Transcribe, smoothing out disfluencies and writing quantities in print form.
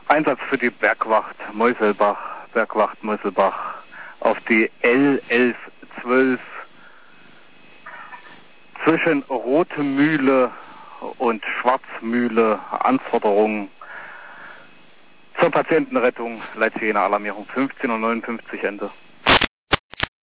Einsatz für die Bergwacht Meuselbach, auf die L1112 zwischen Rote Mühle und Schwarzmühle. Anforderungen zur Patientenrettung, Leitziel Alarmierung 15:59 Ende.